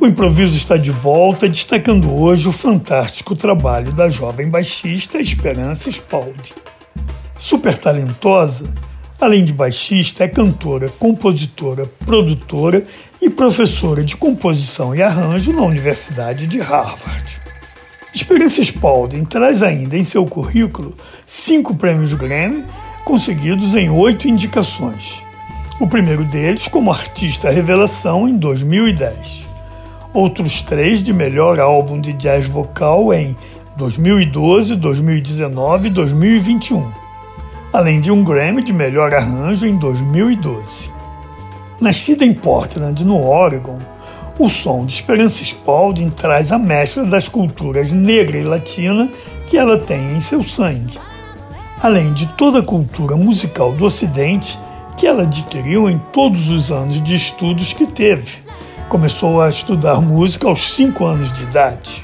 O improviso está de volta, destacando hoje o fantástico trabalho da jovem baixista Esperança Spalding. Super talentosa, além de baixista, é cantora, compositora, produtora e professora de composição e arranjo na Universidade de Harvard. Esperança Spalding traz ainda em seu currículo 5 prêmios Grammy, conseguidos em 8 indicações. O primeiro deles como artista revelação em 2010. Outros 3 de melhor álbum de jazz vocal em 2012, 2019 e 2021. Além de um Grammy de melhor arranjo em 2012. Nascida em Portland, no Oregon, o som de Esperança Spalding traz a mescla das culturas negra e latina que ela tem em seu sangue, além de toda a cultura musical do Ocidente que ela adquiriu em todos os anos de estudos que teve. Começou a estudar música aos 5 anos de idade.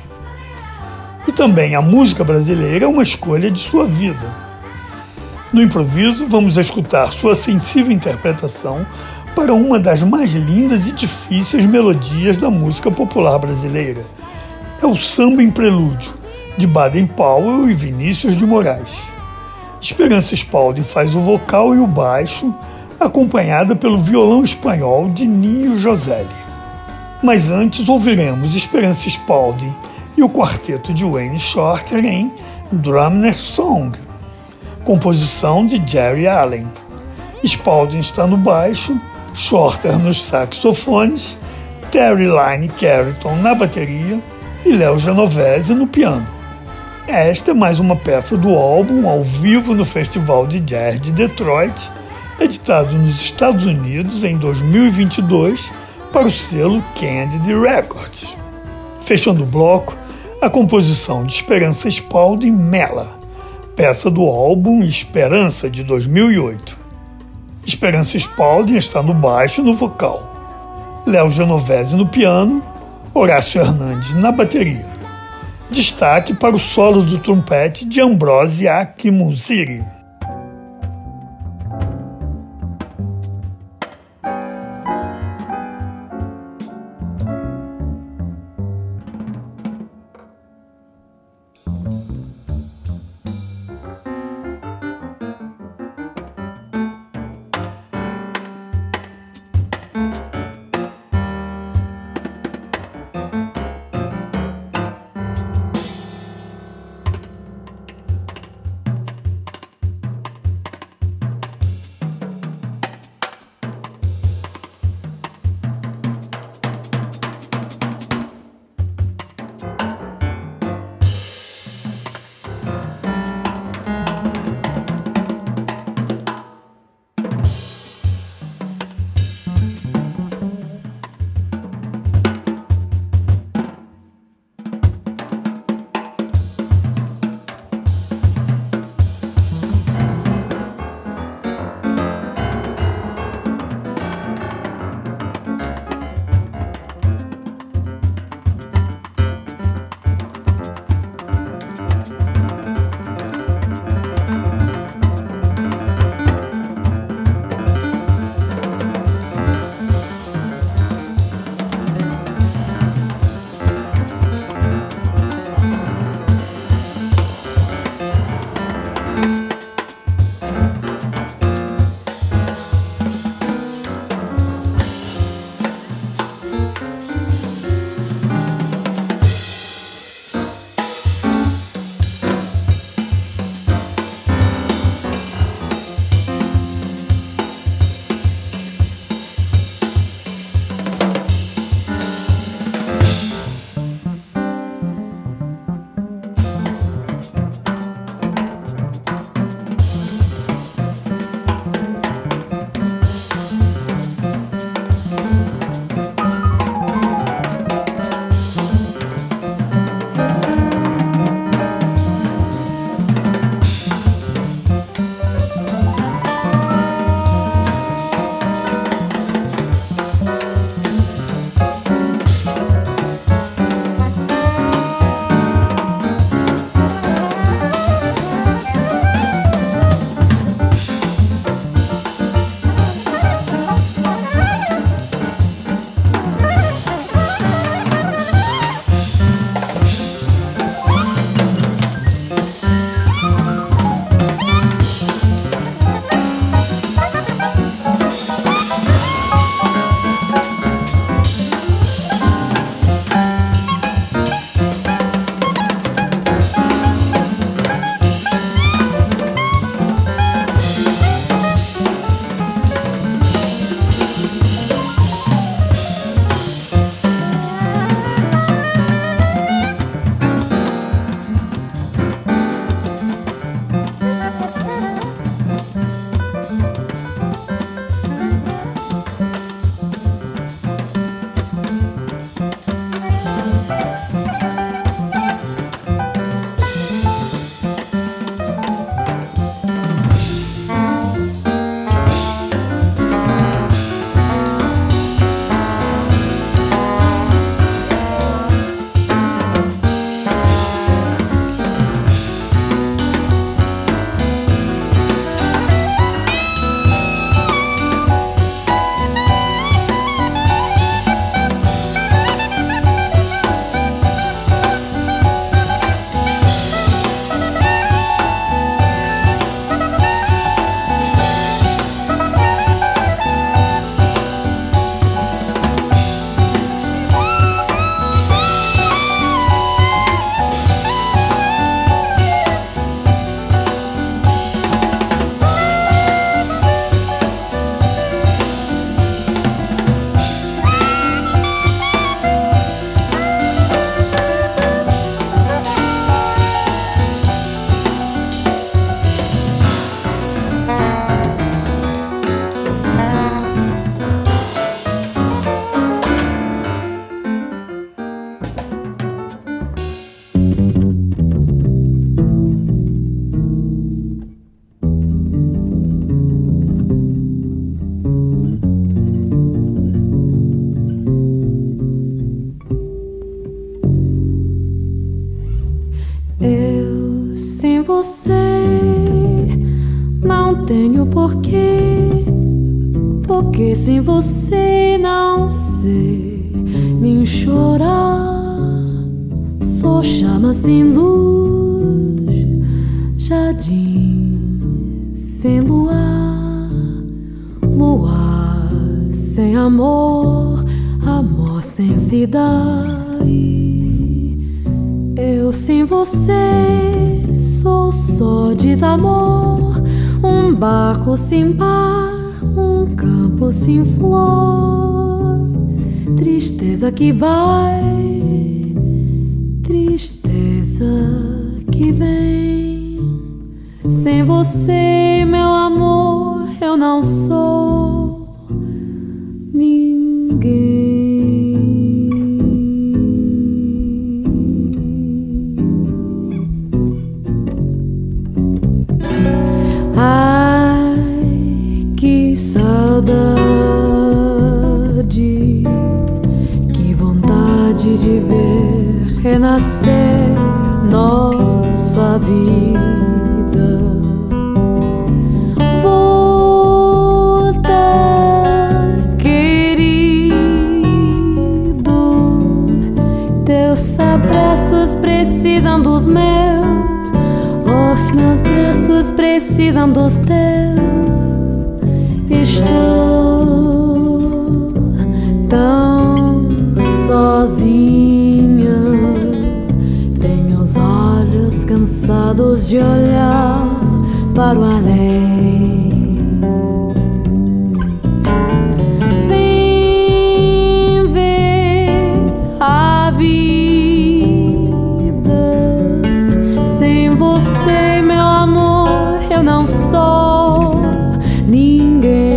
E também a música brasileira é uma escolha de sua vida. No improviso, vamos escutar sua sensível interpretação para uma das mais lindas e difíceis melodias da música popular brasileira. É o Samba em Prelúdio, de Baden Powell e Vinícius de Moraes. Esperança Spalding faz o vocal e o baixo, acompanhada pelo violão espanhol de Ninho Joselli. Mas antes ouviremos Esperança Spalding e o quarteto de Wayne Shorter em Drummer Song, composição de Jerry Allen. Spalding está no baixo, Shorter nos saxofones, Terry Lyne Carrington na bateria e Léo Genovese no piano. Esta é mais uma peça do álbum ao vivo no Festival de Jazz de Detroit, editado nos Estados Unidos em 2022 para o selo Candid Records. Fechando o bloco, a composição de Esperança Spalding Mela, peça do álbum Esperança de 2008. Esperança Spalding está no baixo e no vocal, Léo Genovese no piano, Horácio Hernandes na bateria. Destaque para o solo do trompete de Ambrose Akinmusire. você não sei nem chorar. Só chama sem luz, jardim sem luar, luar sem amor, amor sem cidade. Eu sem você sou só desamor, um barco sem par, um campo sem flor. Tristeza que vai, tristeza que vem. Sem você, meu amor, eu não sou ninguém. Ai, que saudade, que vontade de ver renascer nossa vida. Volta, querido, teus abraços precisam dos meus, os meus braços precisam dos teus. Estou tão sozinha, tenho os olhos cansados de olhar para o além. Vem ver a vida. Sem você, meu amor, eu não sou ninguém.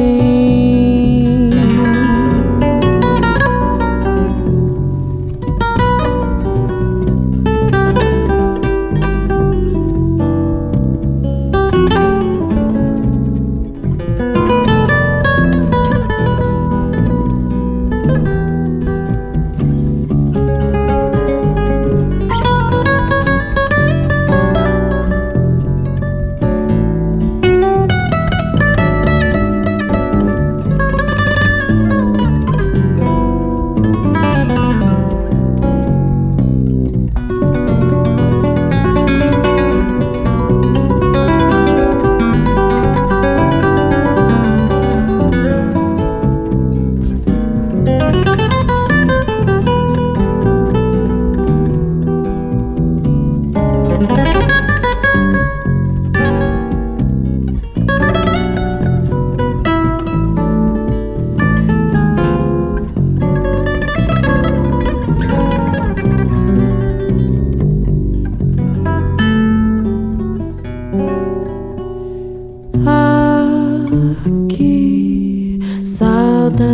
Que saudade,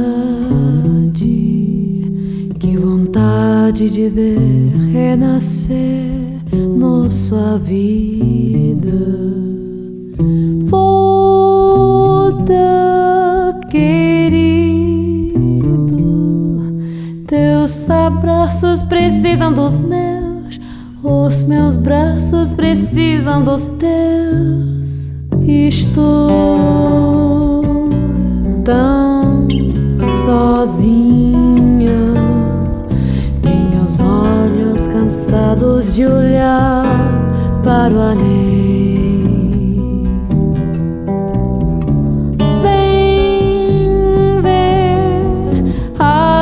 que vontade de ver renascer nossa vida. Volta, querido, teus abraços precisam dos meus, os meus braços precisam dos teus. Estou tão sozinha, tenho os olhos cansados de olhar para o além. Vem ver a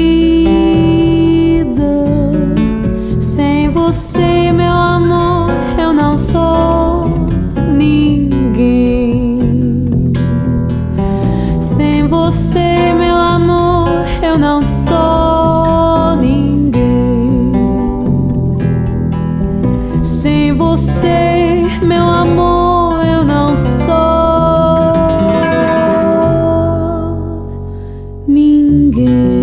vida. Sem você, meu amor, eu não sou ninguém. Sem você, meu amor, eu não sou ninguém. Sem você, meu amor, eu não sou ninguém.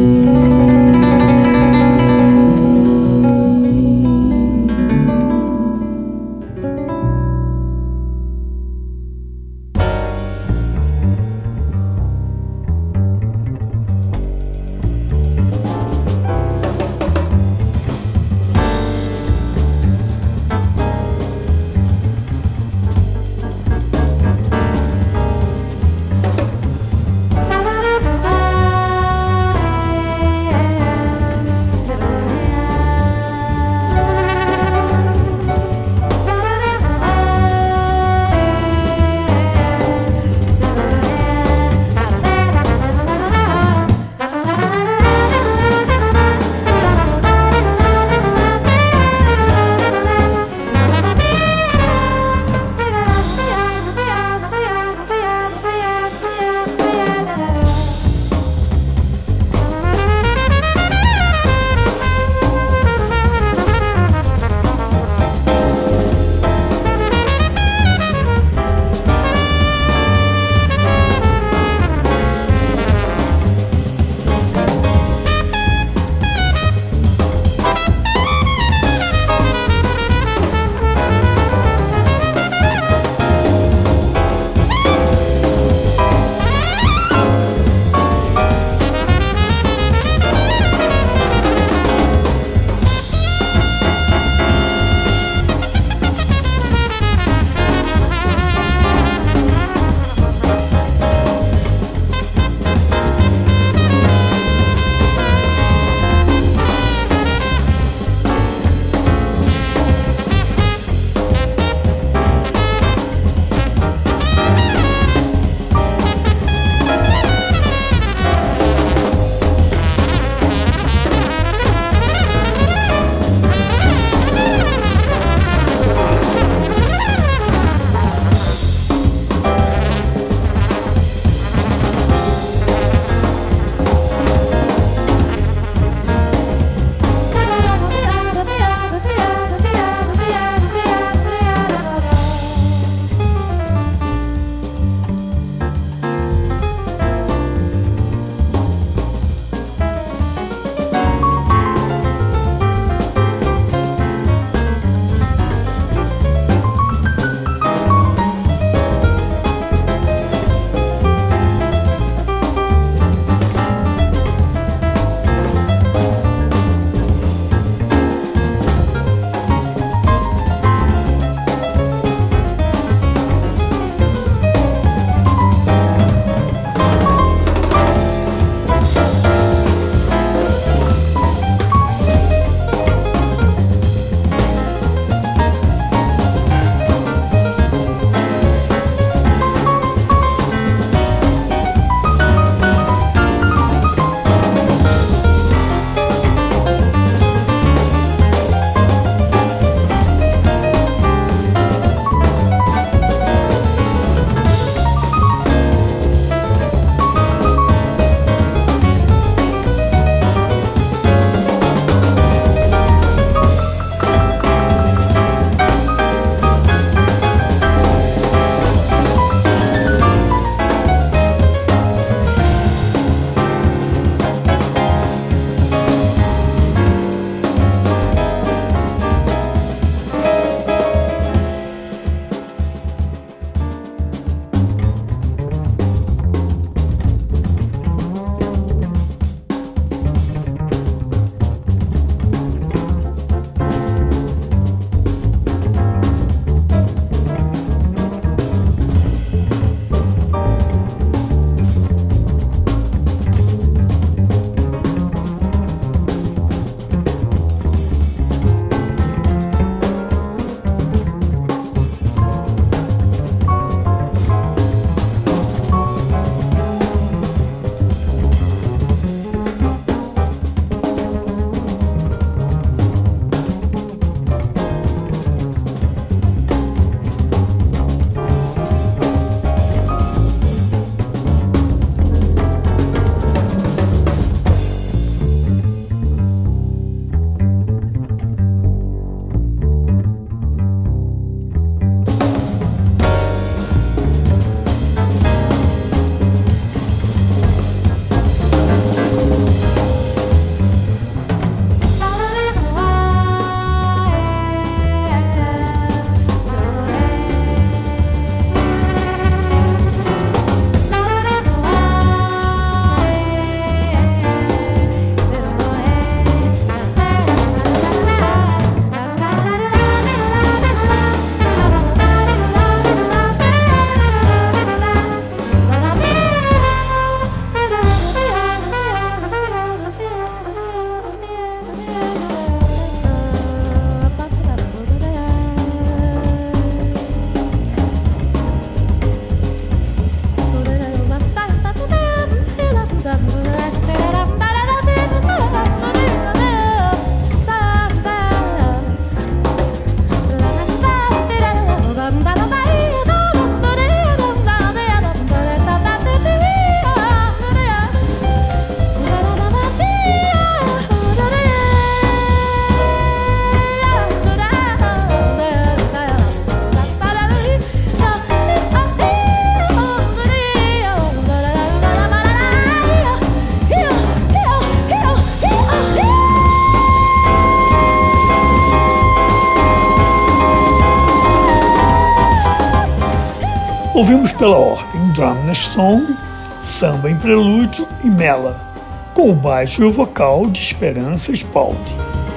Ouvimos pela ordem Drum Song, Samba em Prelúdio e Mela, com o baixo e o vocal de Esperança Spaldi.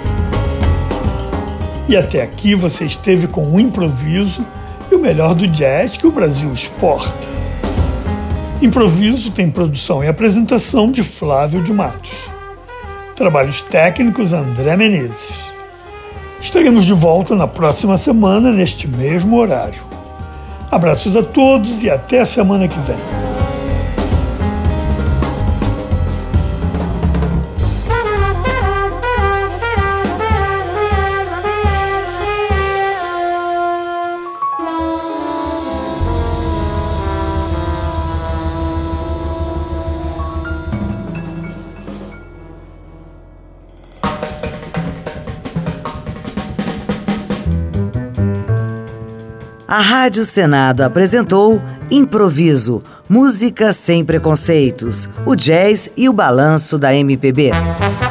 E até aqui você esteve com o improviso e o melhor do jazz que o Brasil exporta. Improviso tem produção e apresentação de Flávio de Matos. Trabalhos técnicos André Menezes. Estaremos de volta na próxima semana, neste mesmo horário. Abraços a todos e até a semana que vem. A Rádio Senado apresentou Improviso, música sem preconceitos, o jazz e o balanço da MPB.